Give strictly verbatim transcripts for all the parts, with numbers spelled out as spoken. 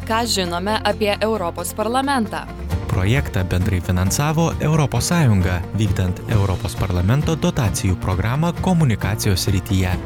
Ką žinome apie Europos parlamentą? Projektą bendrai finansavo Europos Sąjunga, vykdant Europos parlamento dotacijų programą komunikacijos srityje.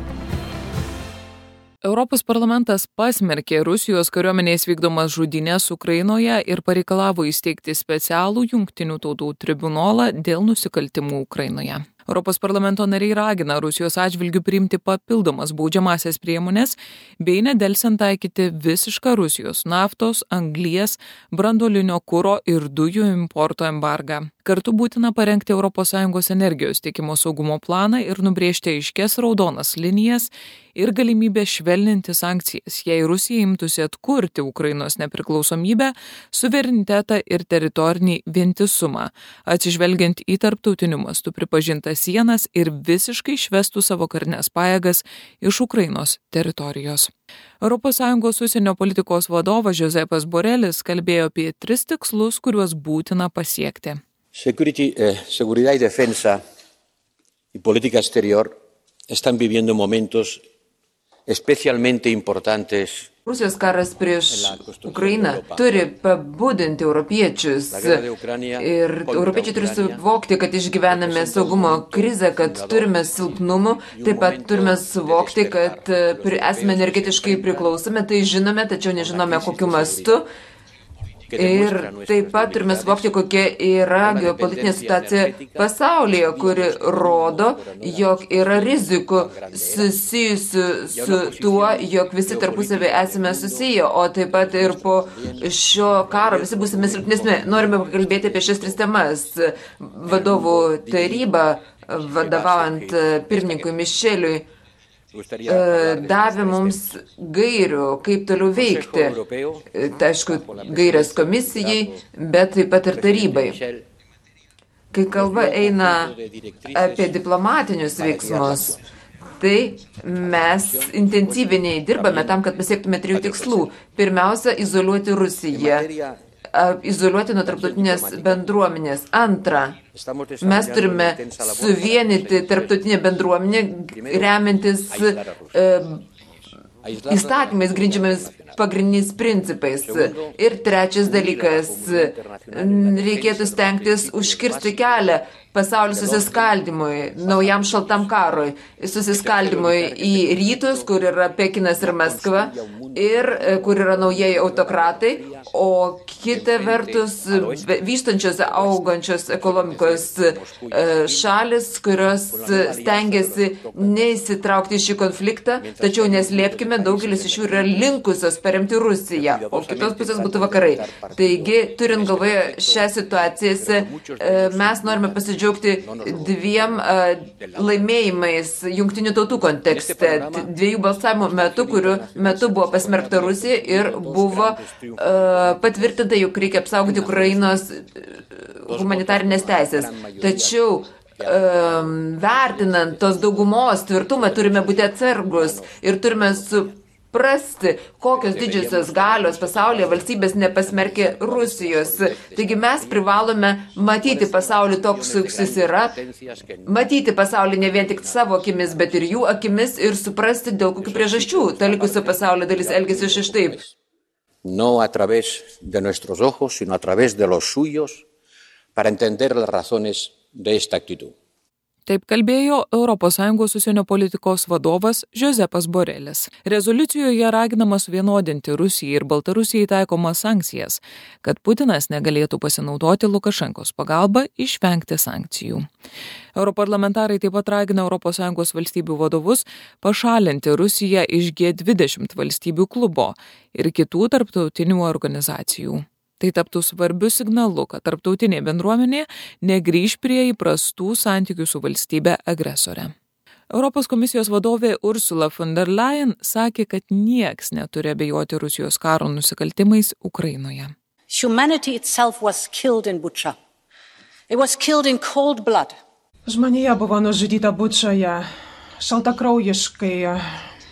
Europos parlamentas pasmerkė Rusijos kariuomenės vykdomas žudynės Ukrainoje ir pareikalavo įsteigti specialų jungtinių tautų tribunolą dėl nusikaltimų Ukrainoje. Europos parlamento nariai ragina Rusijos atžvilgių priimti papildomas baudžiamąsias priemonės bei nedelsiant taikyti visišką Rusijos naftos, anglies, branduolinio kuro ir dujų importo embargą. Kartu būtina parengti Europos Sąjungos energijos tiekimo saugumo planą ir nubrėžti aiškias raudonas linijas ir galimybę švelninti sankcijas, jei Rusija imtųsi atkurti Ukrainos nepriklausomybę, suverenitetą ir teritorinį vientisumą, atsižvelgiant į tarptautiniu mastu pripažintas sienas ir visiškai išvestų savo karinės pajėgas iš Ukrainos teritorijos. Europos Sąjungos užsienio politikos vadovas Josepas Borelis kalbėjo apie tris tikslus, kuriuos būtina pasiekti. Security, eh, seguridad y defensa y política exterior están viviendo momentos especialmente importantes. Rusijos karas prieš Ukrainą turi pabudinti europiečius ir europiečiai turi suvokti, kad išgyvename saugumo krizę, kad turime silpnumų, taip pat turime suvokti, kad esame energetiškai priklausomi, tai žinome, tačiau nežinome kokiu mastu. Ir taip pat turime suvokti, kokia yra geopolitinė situacija pasaulyje, kuri rodo, jog yra rizikų susijusių su tuo, jog visi tarpusavį esame susiję, o taip pat ir po šio karo visi būsime silpnesni. Norime kalbėti apie šias tris temas. Vadovų taryba, vadovaujant pirmininkui Mišeliui, davė mums gairių, kaip toliau veikti. Tai aišku, gairės komisijai, bet taip pat ir tarybai. Kai kalba eina apie diplomatinius veiksmus, tai mes intensyviniai dirbame tam, kad pasiektume trijų tikslų. Pirmiausia, izoliuoti Rusiją. Izoliuoti nuo tarptautinės bendruomenės. Antra, mes turime suvienyti tarptautinę bendruomenę, remiantis e, įstatymais grindžiamais pagrindiniais principais. Ir trečias dalykas, reikėtų stengtis užkirsti kelią pasaulio susiskaldymui, naujam šaltam karui, susiskaldymui į rytus, kur yra Pekinas ir Maskva, ir kur yra naujieji autokratai, o kita vertus vystančios, augančios ekonomikos šalis, kurios stengiasi neįsitraukti į šį konfliktą, tačiau neslėpkime, daugelis iš jų yra linkusios paremti Rusiją, o kitos pusės būtų vakarai. Taigi, turint galvoje šią situaciją, mes norime pasidžiaugti dviem uh, laimėjimais jungtinių tautų kontekste, dviejų balsavimų metu, kurių metu buvo pasmerkta Rusija ir buvo uh, patvirtinta, jog reikia apsaugoti Ukrainos humanitarinės teisės. Tačiau um, vertinant tos daugumos tvirtumą, turime būti atsargus ir turime su prasti, kokios didžiosios galios pasaulyje valstybės nepasmerkė Rusijos. Taigi mes privalome matyti pasaulį toks, koks jis yra, matyti pasaulį ne vien tik savo akimis, bet ir jų akimis ir suprasti, dėl kokių priežasčių ta likusio pasaulio dalis elgiasi šitaip. No a través de nuestros ojos, sino a través de los suyos, para entender las razones de esta actitud. Taip kalbėjo Europos Sąjungos užsienio politikos vadovas Josepas Borelis. Rezoliucijoje raginama suvienodinti Rusijai ir Baltarusijai taikomas sankcijas, kad Putinas negalėtų pasinaudoti Lukašenkos pagalba išvengti sankcijų. Europarlamentarai taip pat ragina Europos Sąjungos valstybių vadovus pašalinti Rusiją iš G dvidešimt valstybių klubo ir kitų tarptautinių organizacijų. Tai taptų svarbiu signalu, kad tarptautinė bendruomenė negrįž prie įprastų santykių su valstybe agresore. Europos komisijos vadovė Ursula von der Leyen sakė, kad nieks neturi abejoti Rusijos karo nusikaltimais Ukrainoje. Humanity itself was killed in Bucha. It was killed in cold blood. Žmonija buvo nužudyta Bučoje, šaltakraujiškai.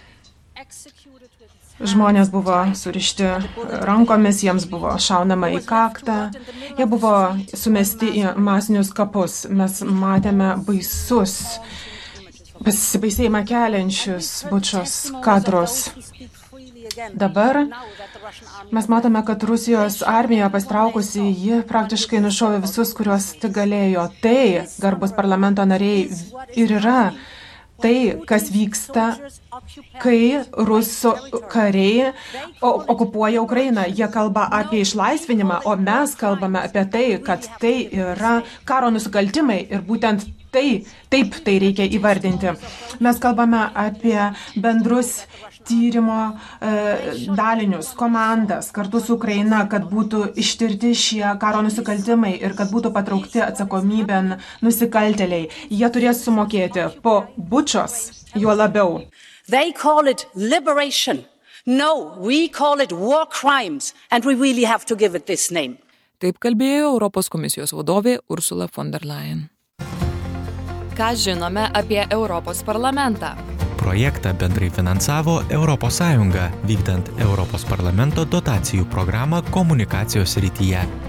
Žmonės buvo surišti rankomis, jiems buvo šaunama į kaktą, jie buvo sumesti į masinius kapus. Mes matėme baisus, pasibaisėjimą keliančius Bučos kadrus. Dabar mes matome, kad Rusijos armija pastraukusi, ji praktiškai nušovė visus, kuriuos tik galėjo. Tai, garbus parlamento nariai, ir yra tai, kas vyksta, kai rusų kariai okupuoja Ukrainą. Jie kalba apie išlaisvinimą, o mes kalbame apie tai, kad tai yra karo nusikaltimai ir būtent tai, taip tai reikia įvardinti. Mes kalbame apie bendrus tyrimo e, dalinius, komandas kartu su Ukraina, kad būtų ištirti šie karo nusikaltimai ir kad būtų patraukti atsakomybėn nusikaltėliai. Jie turės sumokėti po Bučos, juo labiau. They call it liberation. No, we call it war crimes, and we really have to give it this name. Taip kalbėjo Europos komisijos vadovė Ursula von der Leyen. Ką žinome apie Europos parlamentą? Projektą bendrai finansavo Europos Sąjunga, vykdant Europos parlamento dotacijų programą komunikacijos srityje.